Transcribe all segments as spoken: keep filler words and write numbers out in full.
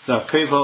Now,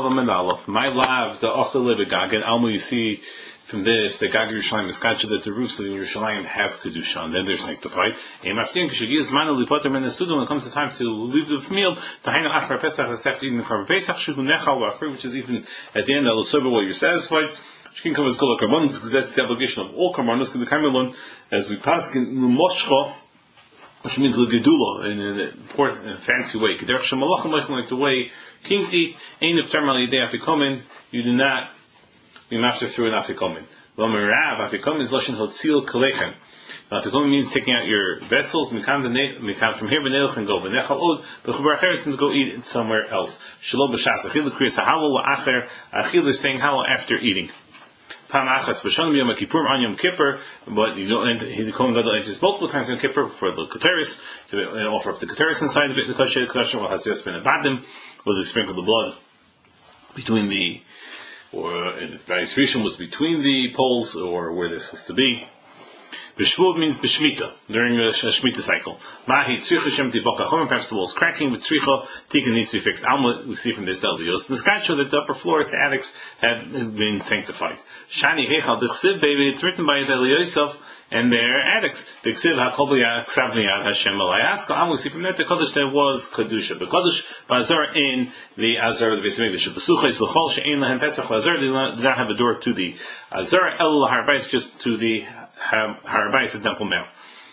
my love, the Ochel Begagin, Almo, you see from this, the Gag Yerushalayim is Kacha, that the roofs of Yerushalayim have Kedusha, and then they're sanctified. And after you should use Manu Lipotter Men Sudan when it comes to time to leave the meal, the Haina Achar Pesach, the after eating the Karban Pesach, Shuhu Nechal Wachar, which is even at the end, I'll serve while you're satisfied. Shkin covers Kol HaKarbanos, because that's the obligation of all Karbanos, because the Karmelon, as we pass in Moshcha, which means the Gedula, in an important and fancy way. Kederach Shemalachim, like the way kings eat, ain't if terminally day after coming, you do not be master through an afikomen. V'amirav afikomen is lashon hotzil kalechem. Afikomen means taking out your vessels. Mikam from here v'neilch and go v'nechal od v'chubar acheres and go eat it somewhere else. Shalom b'shas achil kriyas halal la'acher achil is saying halal after eating. Pam achas b'shanim yom kippur on yom kippur, but you don't enter. The kohen gadol enters multiple times in kippur for the keteris to offer up the keteris inside of it. The kosher kosher will has just been a badim, or the sprinkle the blood between the. Or various rishon was between the poles, or where they're supposed to be. B'shvuv means b'shmita, during the shmita cycle. Mahi tzricha shemti b'kachom, perhaps the wall's cracking, with tzricha, tikkun needs to be fixed. Alma, we see from this Eldios. The sky show that the upper floors, the attics, have been sanctified. Shani heichal d'chsiv, baby, it's written by Eliyosef, and their attics. D'chsiv ha'kol b'yaksav niyad Hashem alayas. Alma, we see from that the Kodesh there was Kedusha. The Kodesh, b'azar in the Azar of the Beis Hamikdash. B'sucha yisluchol, she'ein lahem pesach l'azar, they do not have a door to the Azar, el l'harbais, just to the Harabais at Temple Mount.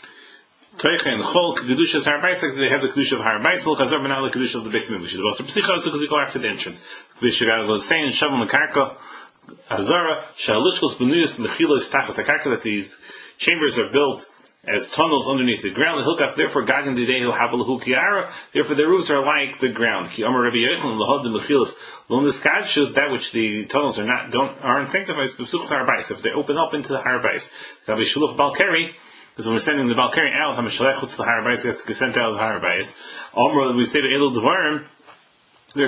Toicha and Chol Kedushas Harabais, they have the Kedusha of Harabais, look Azar Benal the Kedusha of the Beis Hamikdash. The Basar Psicha also because they go after the entrance. Vishagad goes saying Shavam Makarka Azara Shalishkos Benuyas Mechilos Tachas Akarka, that these chambers are built as tunnels underneath the ground. Hilkach, therefore Gagan Didehu Havalahu Kiara, therefore the roofs are like the ground. Ki Amar Rabbi Yochanan Lahad Mechilos Lonis Kadshut, that which the tunnels are not don't aren't sanctified. B'suchas Harabais, if they open up into the Harabais. Rabbi Shuluch Balkari, because when we're sending the Balkari out, Hamashalech Chutz the Harabais gets sent out of the Harabais. Amar, we say to Elul Dvarim, that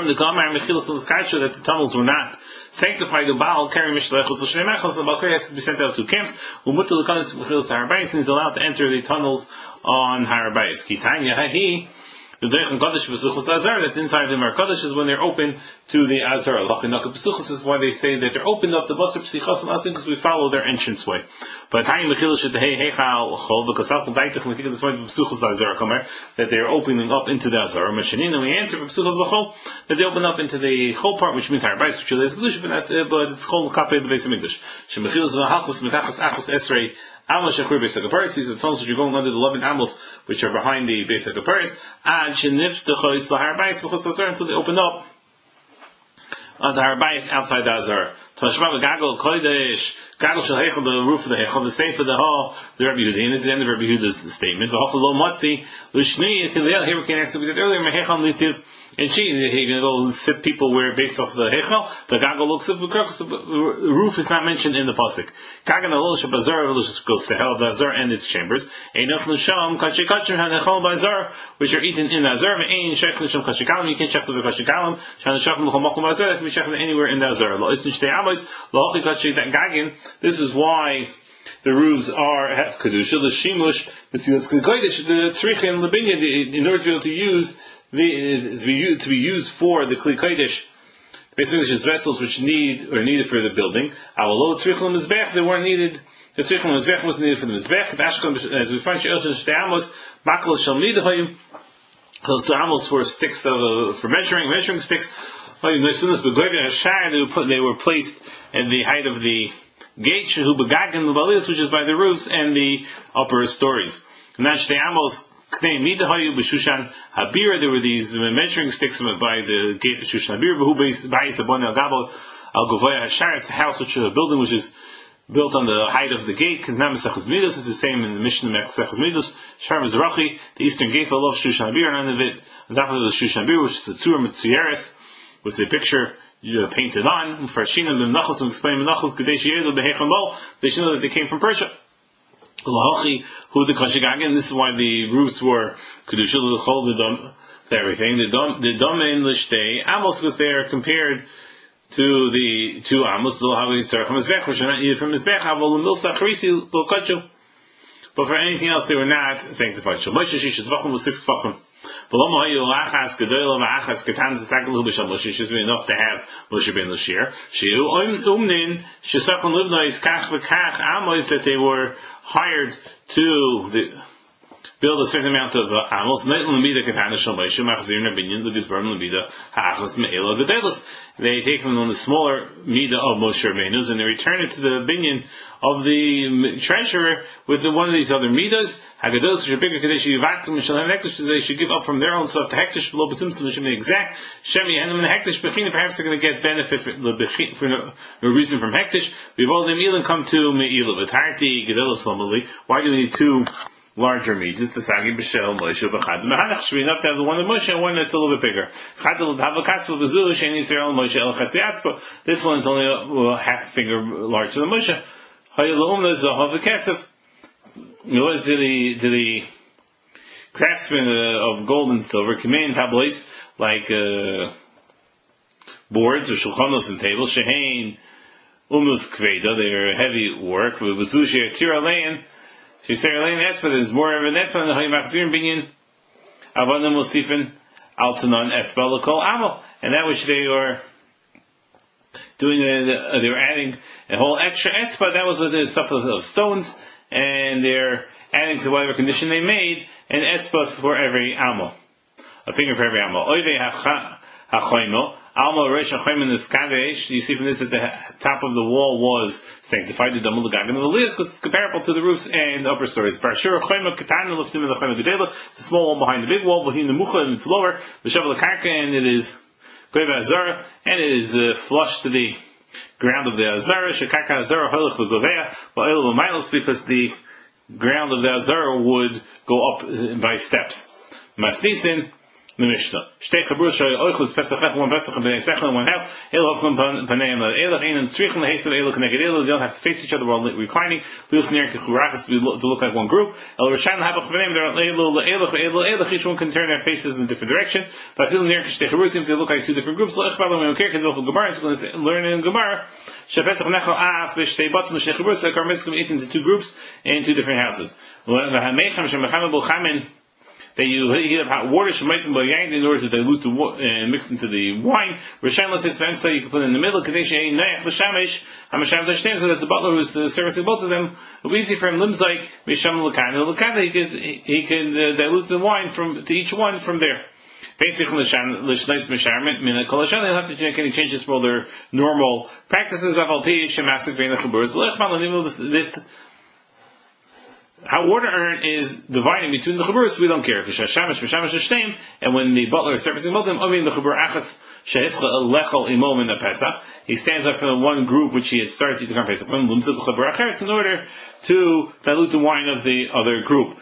the tunnels were not sanctified. The Baal carry Mishlechus L'Shnei, the Balkari has to be sent out to camps. Umutu L'Kanis Mechilos Harabais, and is allowed to enter the tunnels on Harabais. Kitanya Hahi. The Doichan Kodesh B'suchos Azar, that inside the Mar Kodesh is when they're open to the Azar. Lakanaka B'suchos is why they say that they're opened up to Basar Psichos and Asin, because we follow their entrance way. But Tanya Mechilos Shetahei Heichal Chol, because Alchal Daitach, we think of this way B'suchos Azar Kamer, that they're opening up into the Azar. Mashanin, and we answer B'suchos L'Chol, that they open up into the whole part, which means Harabais, which is Kedusha, but it's called Kapei the Beis Hamikdash. Shemechilos V'Hachos Metachas Achos Esrei. Amos Shakur Beis HaKaparis, these are the tunnels which are going under the eleven amos, which are behind the Beis HaKaparis, and Sheniftechois L'Harabais V'chos Azar, until they open up on the Harabais outside the Azar. Tashvav Gagol Kodesh, Gagol Shel Heichel, the roof of the Heichel, the safe of the hall, the Rabbi Yehuda, and this is the end of Rabbi Yehuda's statement. V'Hochel Lo Motzi, L'Shni, here we can answer we did earlier, Mehechel L'Isiv, and she, he can go sit people where based off the Heichel, the Gagol looks up, the roof is not mentioned in the Pasuk. Kagan Alol Shabazar, goes to hell, the Azar and its chambers. Einoch L'Sham, Kache Kachem, HaNechol B'Azar, which are eaten in the Azar, Ein Shech L'Sham Kache Galam, you can't check the Kache Galam, Shan Shachem L'Chol Mokum B'Azar, that can be checked anywhere in the Azar. Lo'isn Shtei Amos, Lo'ochi Kache, that Gagan, this is why the roofs are have Kedusha, the Shimush, the Silas Kekoidish, the Tzricha and Labinya, in order to be able to use the, to be, to be used for the Kli Kodesh, basically it's vessels which need, or needed for the building. Avalo Tzricha and Mizbech, they weren't needed, the Tzricha and Mizbech wasn't needed for the Mizbech, the Ashkelon, as we find, She'el Shtei Amos, Makal Shal Midahayim, those two Amos for sticks, of, for measuring, measuring sticks, as soon as the they were put, they were placed at the height of the gate, Shehu Begagan Lubalis, which is by the roofs and the upper stories. And that's the Amos Knei Midahayu B'Shushan Habira. There were these measuring sticks by the gate of Shushan Habira. Who Ba'is Abon Al Gabal Al Govoya Hashar. It's a house, which is a building which is built on the height of the gate. Knam Mesachas Midos is the same in the Mishnah Mesachas Midos. Shar Mizrachi, the eastern gate of Shushan Habira, and under it, on top of the Shushan Habira, which is the Tzur Mitzuyeres, was a picture uh, painted on. For Shina B'Menachos, we explain Menachos Kadesh Yedu B'Hechon Bol. They should know that they came from Persia. Who the Kashigagan, this is why the roofs were Kedusha, the Chol, the Dom, everything. The Dom, the Dom in Lishtei, Amos was there compared to the two Amos, the Havi Sarach Mizbech, which are not needed from Mizbech, Havel Milsa Charisi, Lo Kachu. But for anything else, they were not sanctified. So Moshe Shish Zvachim was six Zvachim. It should be enough to have Moshe ben Lashir. That they were hired to the, build a certain amount of amos. They take them on the smaller midah of Moshe Rabbeinu's and they return it to the binyan of the treasurer with the, one of these other midas. They should give up from their own stuff to hektish below b'simsim, which should be exact. Shemi and in hektish bechina, perhaps they're going to get benefit for, for no, no reason from hektish. We've all them ilan come to me'ilah v'tarti gedolos lamali. Why do we need two larger meat? Just the sagi b'shel Moshe b'chad mehadach should be enough to have the one of Moshe and one that's a little bit bigger. This one is only a, a half finger larger than Moshe. To the to the craftsmen uh, of gold and silver, command tablois like uh, boards or shulchanos and tables. Shehain umnus kveda, they are heavy work. V'zushi tira lein. She said lein espa. There's more of an espa than hayimachzir binyan. Avanim musifin altanon espa l'kol amal, and that which they are doing, uh, they were adding a whole extra espa. That was with the stuff of, of stones. And they're adding to whatever condition they made an etzbot for every alma, a finger for every alma. Oive hachoimo alma reish hachoim the skavesh. You see from this that the top of the wall was sanctified. The damul gagan the list was comparable to the roofs and the upper stories. Barshur hachoimo katana liftim in the chaim gedela. It's a small wall behind the big wall. Behind the mucha and it's lower. The shavel karka and it is goyva azara and it is uh, flush to the ground of the Azara, Shekaka Azara Holach V'Govea, Ba'il V'Milos, because the ground of the Azara would go up by steps. Masnisin, the Mishnah. Shtei Chabur Shoy Oichlus Pesach Ech, one Pesach B'nei Sechel in one house, Elo Hofkum Paneim Elach Ein and Tzrichim Lehesav Elo Connected Elo, they don't have to face each other while reclining, Lius Ner Kechurachas to look like one group, El Rishan Habach Paneim, they're Elo Elo Elo Elo, each one can turn their faces in a different direction, but Hil Ner Shtei Chabur seem to look like two different groups, Lech Balam and Oker Kedvil Gemara, so when they learn in Gemara, Shepesach Nechel Af, Vishtei Batum Shtei Chabur, so our Miskum eat into two groups in two different houses. V'hamecham Shemacham B'chamin, that you heat up hot water in order to dilute the wa- and mix into the wine. Rishainless it's so you can put it in the middle. So that the butler who's uh, servicing both of them, it will be easy for him. Limzaik misham l'kan. He could he could uh, dilute the wine from to each one from there. Basically, they'll have to make any changes for their normal practices. This. How water earn is dividing between the chaburos, we don't care. And when the butler is servicing both of them, he stands up for the one group which he had started to come Pesach in order to dilute the wine of the other group.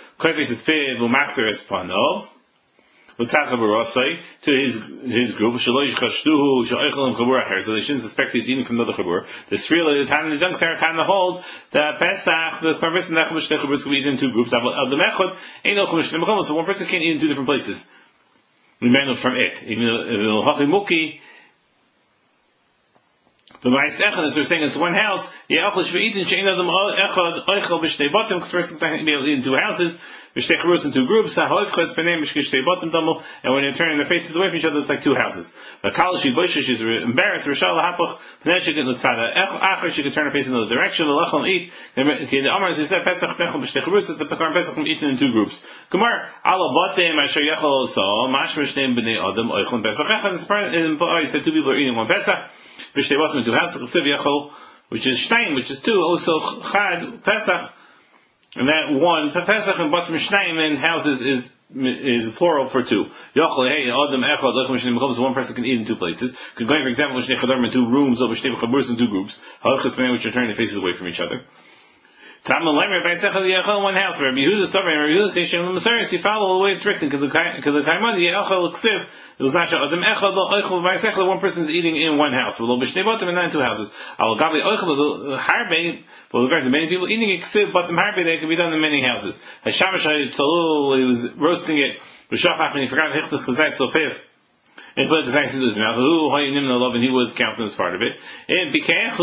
To his his group, so they shouldn't suspect he's eating from another chabur. The really the time the dunks there, time the holes, the Pesach, the Parvis and the Chabush Chabur's will eat in two groups. Of the Mechod, ain't no Chabush Chabur's, so one person can't eat in two different places. We man from it. Even the Hachimuki. The Ma'is Echad, as we're saying, it's one house. Yeah, Achel should be eaten. Shein Adam Echad Oichel B'Shnei Batim, because person can be able to eat in two houses. B'Shnei Chaburos in two groups. Ha'Hoifches B'Nei B'Shnei Batim Damel, and when they're turning their faces away from each other, it's like two houses. But Kalashi Boisha, she's embarrassed. Rishal Hapach Pnei get L'Tzada Achar, she can turn her face in another direction. L'Lechel eat. The Amar as we said, Pesach Nechel B'Shnei Chaburos, that the Pekar Pesach can be eaten in two groups. Gemar Ala Batim Asher Yechel So Mash B'Shnei B'Nei Adam Oichel Pesach Echad. He said two people are eating one Pesach. Which they walk into house, which is Shnaim, which is two, also Chad, Pesach, and that one, Pesach and Batim Shnaim, and houses is, is plural for two. Yochel, hey, Adam Echad, Lechem Shnaim, because one person can eat in two places. Could go, for example, which they in two rooms, or which they Chaburus in two groups, Halachas B'nai, which are turning their faces away from each other. Tam Lemer, Pesach, Yechel, one house, Rabbi Yehuda, Sabri, Rabbi Yehuda, say, Shem, L'Masaris, you follow the way it's written, K'Lekaimad, Yechel, L'Ksiv, it was not Adam Echad, Oichel, V'Aisechel, one person is eating in one house. V'lo B'Shnei Batim, and not in two houses. Al Gabi Oichel, Harbe, but with regard to many people eating Ksiv, Batim Harbe, they can be done in many houses. Hashamash, Tzalul, he was roasting it, V'Shachach, and he forgot, Hichtach, Chazai, Sopev. and put exactly to his mouth. Who and he was counted as part of it. And because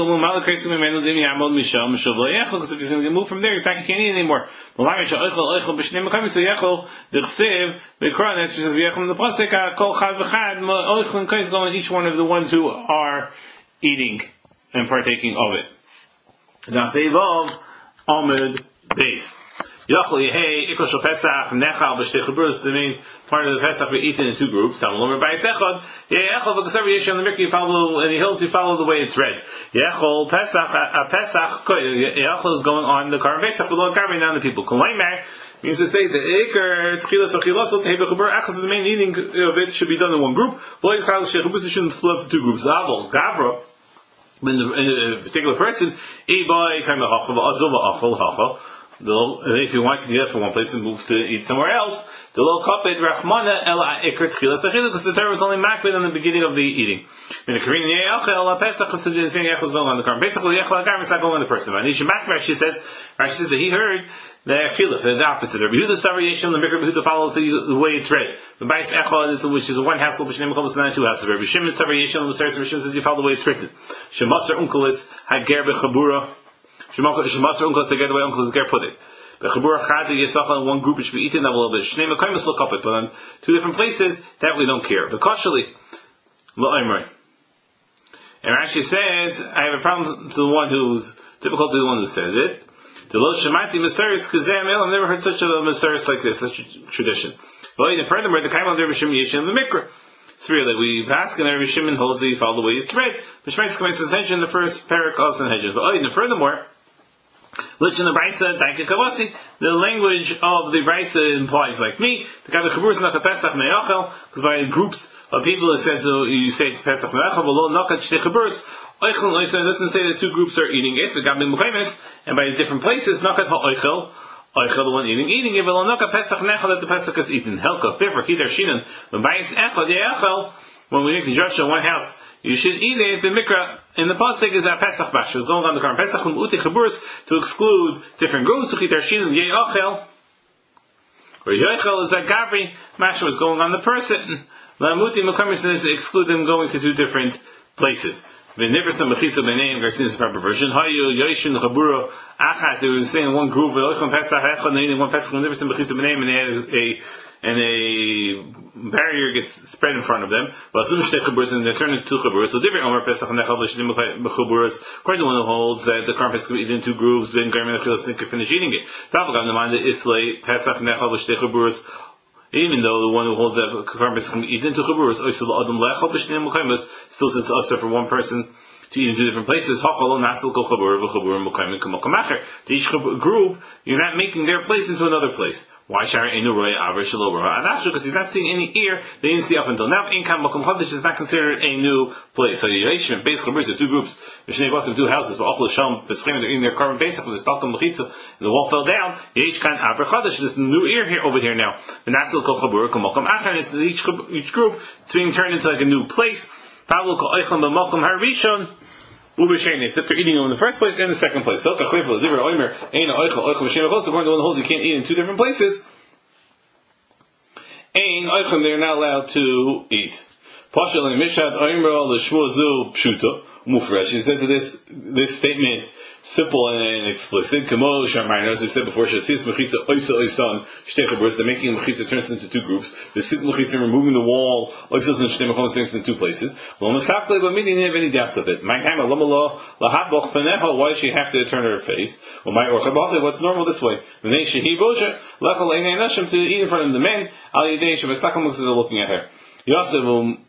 if he's going to move from there, he's not can't eat anymore. So that's just in the pasuk. Kol chad v'chad oichlin kais going each one of the ones who are eating and partaking of it. Now Vav Amud Beis. Yachol Yehei Ikol Shel Pesach Nechal B'Shtei Chaburos. The main part of the Pesach we eat in two groups. Some Lomer Bayis Echad. Yechol V'Kasav Yeshon the Mikri. You follow in the hills. You follow the way it's read. Yechol Pesach a Pesach. Yechol is going on the Karban Pesach. The Lord Karban down the people. Kolaimer means to say the Iker Tchilas Achilas Tehei B'Chabur Achas. The main eating of it should be done in one group. V'Lois Chal Shei Chaburos. It shouldn't split up to two groups. Avol Gavra. In, the, in a particular person, if he wants to get up from one place and move to eat somewhere else, the low kapid rachmana ela ikr tchilas achila, because the Torah was only makbid in the beginning of the eating. In the Korean yechel ela pesach, because the same yechel is going on the Karban. Basically, yechel agam is not going on the person. And Rashi Rashi says, Rashi says that he heard the achila, the opposite. Rabbi Yehuda variation, the Mikra Yehuda follows the, the way it's read. The Bais Echad is which is one household, which name comes not two houses. Rabbi Shimon variation, the Sarah Shimon says you follow the way it's written. Shemasar unkelis hager bechabura. Shemasar unkelis hager the way unkelis hager put it. The Chabura Chad Yisachal in one group it should be eaten a little bit. Shnei Mekayim look up it, but on two different places that we don't care. The Koshali L'Oimrei. And Rashi says, I have a problem to the one who's difficult to the one who says it. The Lo Shemati Mesaris Kazeh Mel. I've never heard such a Mesaris like this, such a tradition. But even furthermore, the Kaimel Rabbi Shimon Yeshin the Mikra. It's real that we ask and Rabbi Shimon holds the follow the way it's read. Mishmais commences attention in the first parak of Sanhedrin. But even furthermore, which in the Brisa, the language of the Brisa implies like me. The guy the Chabur is not a Pesach Me'achel, because by groups of people it says uh, you say Pesach Me'achel, but lo nakat shtei Chaburs. Oichel Oichel doesn't say that two groups are eating it. The Gabi Mukaimis, and by different places nakat ha'oichel. Oichel the one eating eating it, but lo nakat Pesach Me'achel that the Pesach is eaten. Helka therefore Kidar Shinan when Bayis Echad Ye'achel when we make the Joshua one house. You should eat it. The mikra in the pasuk is that Pesach bash is going on the Karban Pesach and uti chaburus to exclude different groups. Suchit arshin and ye'achel, or ye'achel is that gavri mash was going on the person. Lamuti mekamis is exclude them going to two different places. V'niversa mechisa b'neim garsin is proper version. Hayu yoshin chabura achas. They were saying in one group v'lochon Pesach echad nein one Pesach v'niversa mechisa b'neim and they had a and a barrier gets spread in front of them. But as soon as they turn into two chaburas, so different Omer Pesach nechal b'shnim chaburas. According to one who holds that the Karban Pesach can be eaten in two groups, then Garmin Achilas can finish eating it. Tavagam the mind Islay Pesach nechal b'shtei chaburas. Even though the one who holds that Karban Pesach can be eaten in two chaburas, oisel adam lechal b'shnim chaburas still says also for one person to eat in two different places. To each group, you're not making their place into another place. Why Shari Enu Roy Avrish Lover? Because he's not seeing any ear they didn't see up until now. Income Makom Chadish is not considered a new place. So Yeshim basically the two groups, Mishnei Batim, two houses, but Ochel Sham, Beschem, they're eating their Karban Pesach with the Stalkam Lechitza, and the wall fell down. Yesh Kan Avrish Chadish, there's a new ear here over here now. The Nasil Kol Chabur Kamakam Achan is each each group, it's being turned into like a new place. Pavlo Kol Eichlam B'Makom Harishon. Except they're eating them in the first place and the second place. So, according to the one who holds you can't eat in two different places, they're not allowed to eat. He said to this this statement simple and explicit. Kamo Shamayna, as we said before, Shasis Mechitza Oisa Oisan Shtei Chaburos, they're making Mechitza turns into two groups. The Sit Mechitza removing the wall, Oisa and Shtei Mechitza turns into two places. Well, Masafle, but we didn't have any doubts of it. My time, Alamalo, Lahatboch Peneho, why does she have to turn her face? Well, my Orchabache, what's normal this way? V'nei Shehi Bosher, Lechal Einei Nashim, to eat in front of the men, Al Yidei Shabastakam looks at her looking at her. Yosef,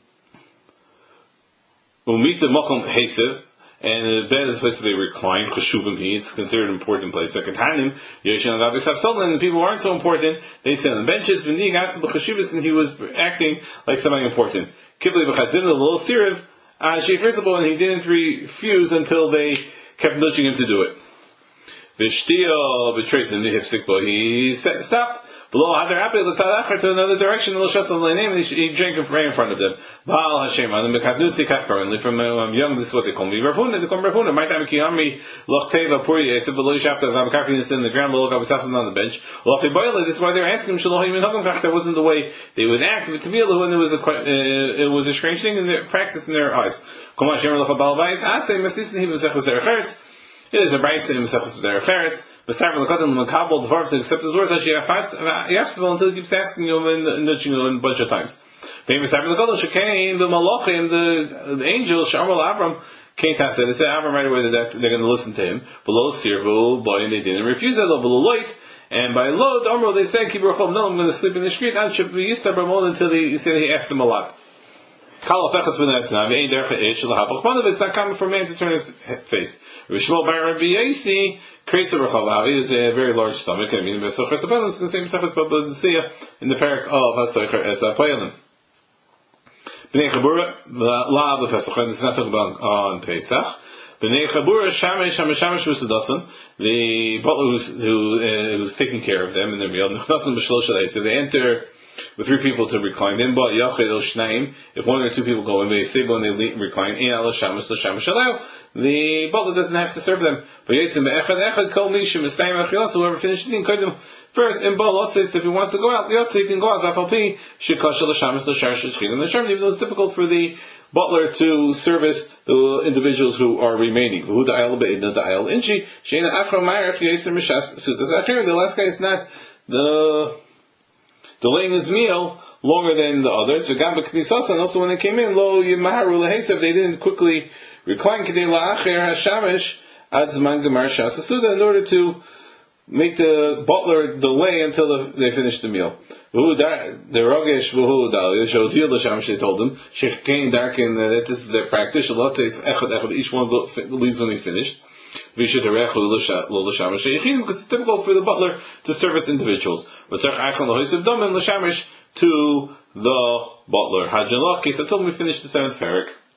Umita Mokom Hesev, and the bed is supposed to be reclined. Cheshuvim, it's considered an important place. So Katanim, Yoshin and Avis and the people who aren't so important, they sit on benches. V'nig asked b'cheshivas, and he was acting like something important. Kibli b'chatzin, the little siriv, she principle, and he didn't refuse until they kept nudging him to do it. V'shtiya betrays him, he stopped. Below Hadar Api, let's add to another direction, he drank right in front of them. Baal Hashem, and the Mekadnusi Katkaran, from um, young, this is what they call me. Rafuna, they call me Rafuna. My time, Kiyami, Lochteva, Puri, I said, below Shafta, Vamakarkin in the ground, Lok, I was on the bench. Lochi Boila, this is why they're asking him, Shalohim and Hagam, that wasn't the way they would act. But to be able when there was a, uh, it was a strange thing in their practice in their eyes. Komash Yemer Locha Balbais, Asay, Masisin, he was Zechus Erechertz. It is a brayse in Mesachos B'derech B'sar v'lakatan l'makabel dvar to accept his words that you have until he keeps asking you and nudging you a bunch of times. Famous B'sar v'lakatan shekain the malachim the the angels Shamar Avram can't ask it. They said Avram right away that they're going to listen to him. Below sirvu boy and they didn't refuse it. Below light and by low Amro they said keep your chom. No, I'm going to sleep in the street. Not should be used to until they you said he asked them a lot. It's not common for a man to turn his face. Rishmol Bar Rabbi Yasi, Kresa Rechavavi is a very large stomach. I mean, the Mesachos Abalim is the same Mesachos Babadisiya in the parak of Hasoicher Esapayalim. Bnei Chabura, La of Pesach, and it's not talking about on Pesach. Bnei Chabura, Shamesh, Shamesh, Shamesh V'Sudasan, the butler who's, who uh, was taking care of them in their meal. Nechnasan B'Shlosh Shalei, so they enter with three people to recline. Then, but Yachid El Shnaim, if one or two people go and they say when they recline, Ein Al Shamesh Lo Shamesh Shalei, the butler doesn't have to serve them. But Yisim Be'echad Echad Kol Mishim Esayim Achilas, whoever finished eating, could them first. In Baal Otzis, if he wants to go out, the Otzis can go out. V'Afalpi Shekasha Lo Shamesh Lo Shamesh Shechid. And the Shem, even though it's difficult for the butler to service the individuals who are remaining. Who the Ayal Be'idna the Ayal Inchi Sheina Akra Ma'arach Yisim Mishas Sutas Akrim. The last guy is not the delaying his meal longer than the others. And also when they came in, lo yimaharu lehesev, they didn't quickly recline kedei la'acher hashamish ad zman gemar shasasuda in order to make the butler delay until they finish the meal. The rogesh v'hu dali shotil l'shamish, they told them shekain darkin that this is their practice. Lot says echad echad, each one leaves when they finished. Because it's typical for the butler to service individuals. To the butler. Hajjan Lach, so until we finish the seventh parak.